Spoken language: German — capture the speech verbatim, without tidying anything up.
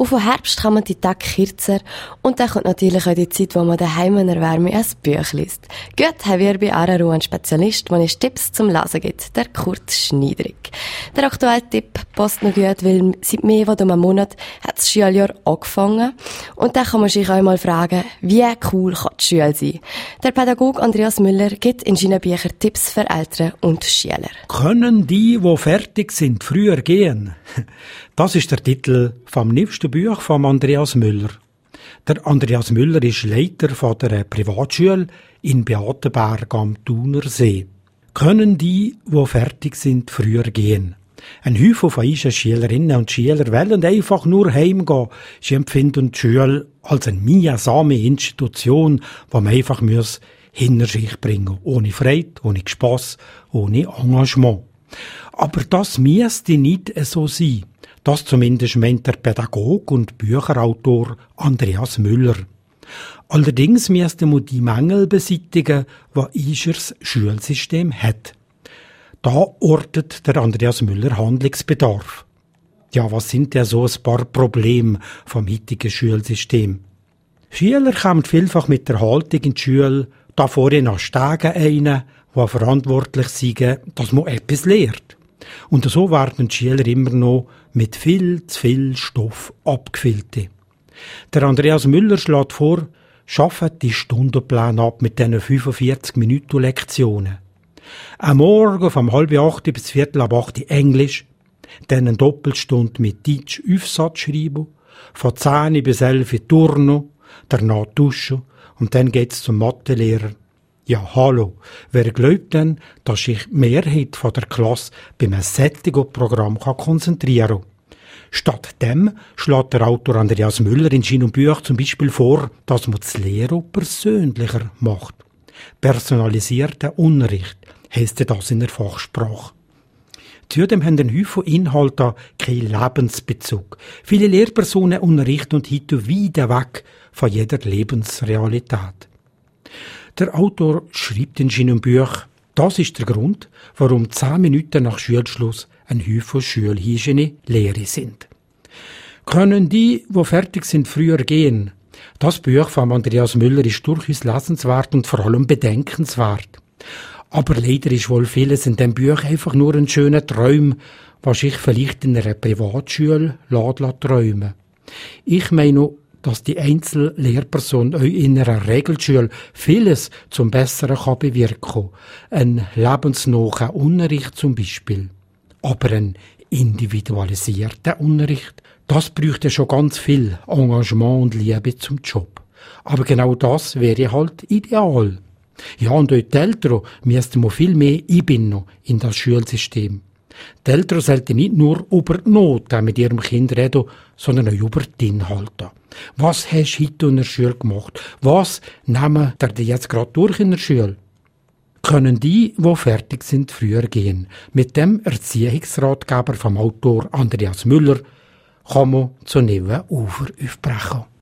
Und von Herbst kann man die Tage kürzer und dann kommt natürlich auch die Zeit, wo man daheim in der Wärme ein Buch liest. Gut haben wir bei Araru einen Spezialist, der uns Tipps zum Lesen gibt, der Kurt Schniedrig. Der aktuelle Tipp passt noch gut, weil seit mehr als einem Monat hat das Schuljahr angefangen. Und dann kann man sich auch mal fragen, wie cool kann die Schule sein? Der Pädagoge Andreas Müller gibt in seinen Büchern Tipps für Eltern und Schüler. Können die, die fertig sind, früher gehen? Das ist der Titel vom neuesten Buch von Andreas Müller. Der Andreas Müller ist Leiter von der Privatschule in Beatenberg am Thunersee. Können die, die fertig sind, früher gehen? Ein Haufen von unseren Schülerinnen und Schülern wollen einfach nur heimgehen. Sie empfinden die Schule als eine mühsame Institution, die man einfach muss hinter sich bringen. Ohne Freude, ohne Spass, ohne Engagement. Aber das müsste nicht so sein. Das zumindest meint der Pädagoge und Bücherautor Andreas Müller. Allerdings müsste man die Mängel beseitigen, die unser Schulsystem hat. Da ortet der Andreas Müller Handlungsbedarf. Ja, was sind denn so ein paar Probleme vom heutigen Schulsystem? Schüler kommen vielfach mit der Haltung in die Schule, da vorhin an Stegen ein, die verantwortlich sind, dass man etwas lehrt. Und so werden die Schüler immer noch mit viel zu viel Stoff abgefüllt. Der Andreas Müller schlägt vor, schafft die Stundenpläne ab mit diesen fünfundvierzig Minuten Lektionen. Am Morgen vom halb acht bis viertel ab acht Englisch, dann eine Doppelstunde mit Deutsch Aufsatz schreiben, von zehn bis elf Turnen, danach duschen und dann geht's zum Mathelehrer. Ja, hallo, wer glaubt denn, dass sich die Mehrheit von der Klasse bei einem solchen Programm konzentrieren kann? Stattdem schlägt der Autor Andreas Müller in seinem Buch zum Beispiel vor, dass man das Lehren persönlicher macht. Personalisierter Unterricht heisst das in der Fachsprache. Zudem haben ein Haufen Inhalte keinen Lebensbezug. Viele Lehrpersonen unterrichten und heute weit weg von jeder Lebensrealität. Der Autor schreibt in seinem Buch, das ist der Grund, warum zehn Minuten nach Schulschluss ein Haufen Schulhygiene Lehre sind. Können die, die fertig sind, früher gehen? Das Buch von Andreas Müller ist durchaus lesenswert und vor allem bedenkenswert. Aber leider ist wohl vieles in dem Buch einfach nur ein schöner Traum, was ich vielleicht in einer Privatschule lässt träumen. Ich meine, dass die Einzellehrperson euch in einer Regelschule vieles zum Besseren kann bewirken kann. Ein lebensnahen Unterricht zum Beispiel. Aber ein individualisierter Unterricht, das bräuchte schon ganz viel Engagement und Liebe zum Job. Aber genau das wäre halt ideal. Ja, und euch die Eltern müssten wir viel mehr einbinden in das Schulsystem. Die Eltern sollten nicht nur über die Noten mit ihrem Kind reden, sondern auch über die Inhalte. Was hast du heute in der Schule gemacht? Was nehmen die jetzt gerade durch in der Schule? Können die, die fertig sind, früher gehen? Mit dem Erziehungsratgeber vom Autor Andreas Müller kann man zu neuen Ufer aufbrechen.